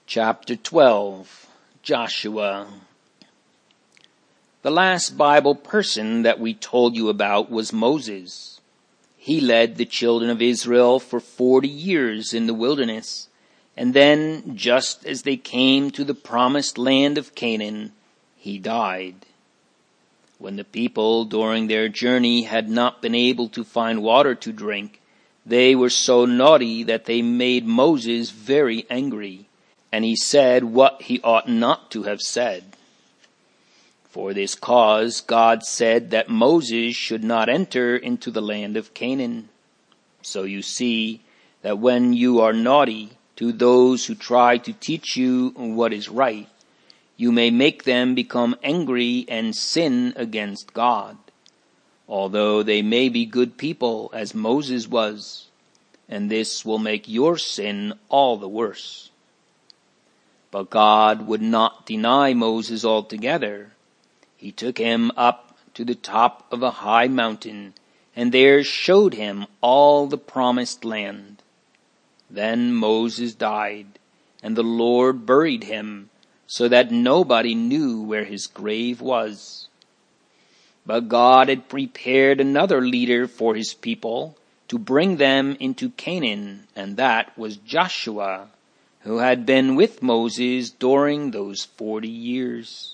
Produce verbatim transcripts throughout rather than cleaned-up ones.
Chapter twelve, Joshua. The last Bible person that we told you about was Moses. He led the children of Israel for forty years in the wilderness, and then, just as they came to the promised land of Canaan, he died. When the people during their journey had not been able to find water to drink, they were so naughty that they made Moses very angry. And he said what he ought not to have said. For this cause God said that Moses should not enter into the land of Canaan. So you see that when you are naughty to those who try to teach you what is right, you may make them become angry and sin against God, although they may be good people as Moses was, and this will make your sin all the worse. But God would not deny Moses altogether. He took him up to the top of a high mountain, and there showed him all the promised land. Then Moses died, and the Lord buried him, so that nobody knew where his grave was. But God had prepared another leader for his people to bring them into Canaan, and that was Joshua, who had been with Moses during those forty years.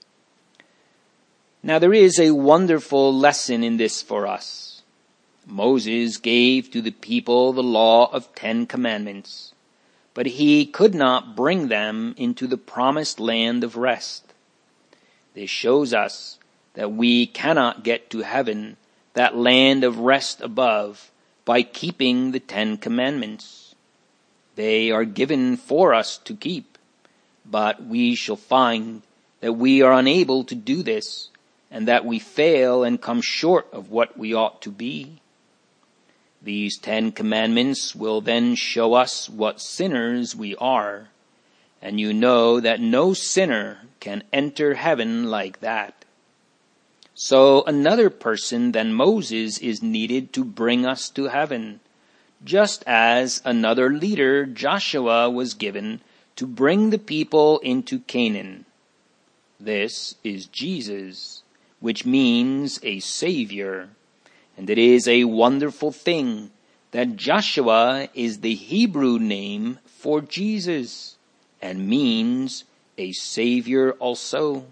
Now there is a wonderful lesson in this for us. Moses gave to the people the law of Ten Commandments, but he could not bring them into the promised land of rest. This shows us that we cannot get to heaven, that land of rest above, by keeping the Ten Commandments. They are given for us to keep, but we shall find that we are unable to do this, and that we fail and come short of what we ought to be. These Ten Commandments will then show us what sinners we are, and you know that no sinner can enter heaven like that. So another person than Moses is needed to bring us to heaven, just as another leader, Joshua, was given to bring the people into Canaan. This is Jesus, which means a Savior. And it is a wonderful thing that Joshua is the Hebrew name for Jesus, and means a Savior also.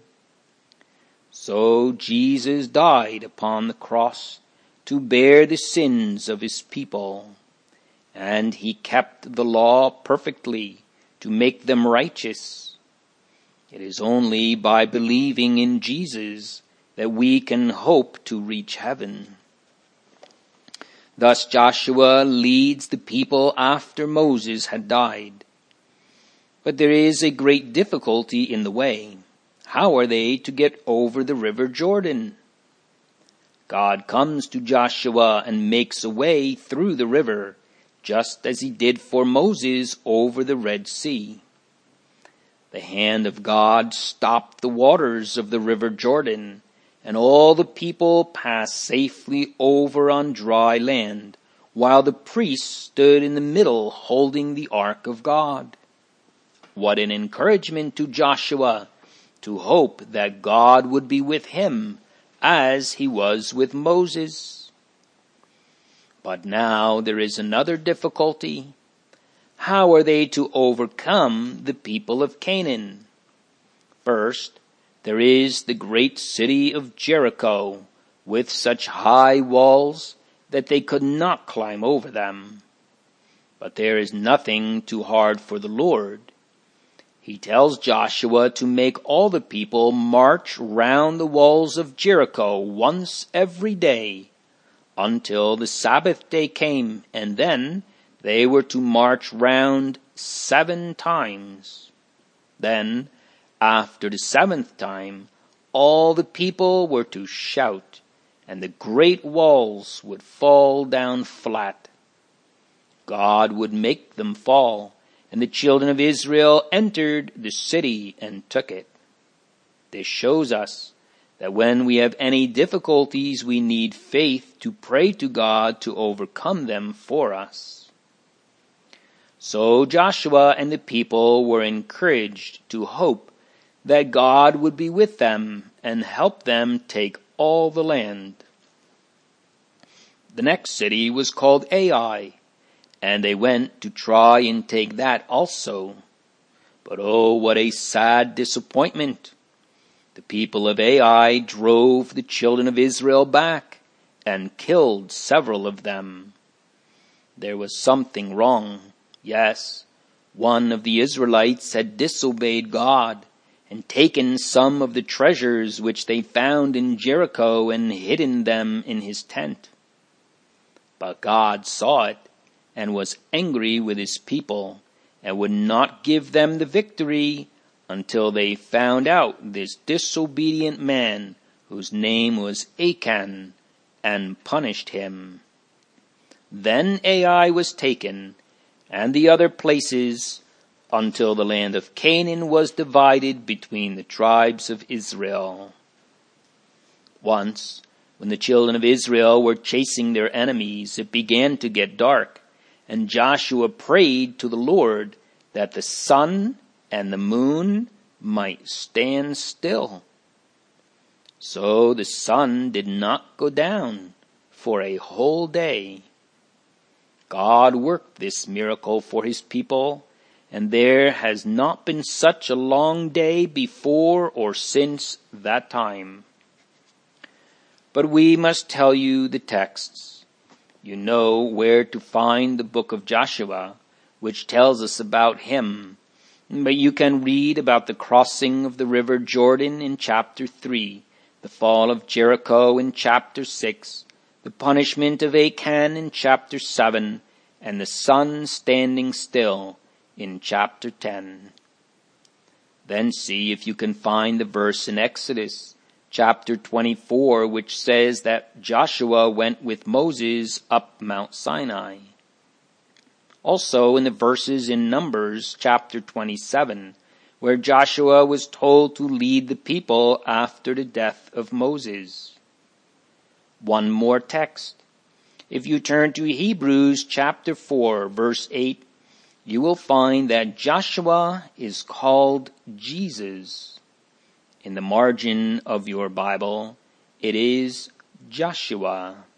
So Jesus died upon the cross to bear the sins of his people. And he kept the law perfectly to make them righteous. It is only by believing in Jesus that we can hope to reach heaven. Thus Joshua leads the people after Moses had died. But there is a great difficulty in the way. How are they to get over the river Jordan? God comes to Joshua and makes a way through the river, just as he did for Moses over the Red Sea. The hand of God stopped the waters of the river Jordan, and all the people passed safely over on dry land, while the priests stood in the middle holding the ark of God. What an encouragement to Joshua to hope that God would be with him as he was with Moses. But now there is another difficulty. How are they to overcome the people of Canaan? First, there is the great city of Jericho, with such high walls that they could not climb over them. But there is nothing too hard for the Lord. He tells Joshua to make all the people march round the walls of Jericho once every day, until the Sabbath day came, and then they were to march round seven times. Then, after the seventh time, all the people were to shout, and the great walls would fall down flat. God would make them fall, and the children of Israel entered the city and took it. This shows us that when we have any difficulties, we need faith to pray to God to overcome them for us. So Joshua and the people were encouraged to hope that God would be with them and help them take all the land. The next city was called Ai, and they went to try and take that also. But oh, what a sad disappointment! The people of Ai drove the children of Israel back and killed several of them. There was something wrong. Yes, one of the Israelites had disobeyed God and taken some of the treasures which they found in Jericho and hidden them in his tent. But God saw it and was angry with his people and would not give them the victory until they found out this disobedient man whose name was Achan and punished him. Then Ai was taken, and the other places, until the land of Canaan was divided between the tribes of Israel. Once, when the children of Israel were chasing their enemies, it began to get dark, and Joshua prayed to the Lord that the sun and the moon might stand still. So the sun did not go down for a whole day. God worked this miracle for his people, and there has not been such a long day before or since that time. But we must tell you the texts. You know where to find the book of Joshua, which tells us about him. But you can read about the crossing of the river Jordan in chapter three, the fall of Jericho in chapter six, the punishment of Achan in chapter seven, and the sun standing still in chapter ten. Then see if you can find the verse in Exodus chapter twenty-four, which says that Joshua went with Moses up Mount Sinai. Also in the verses in Numbers chapter twenty-seven, where Joshua was told to lead the people after the death of Moses. One more text. If you turn to Hebrews chapter four, verse eight, you will find that Joshua is called Jesus. In the margin of your Bible, it is Joshua.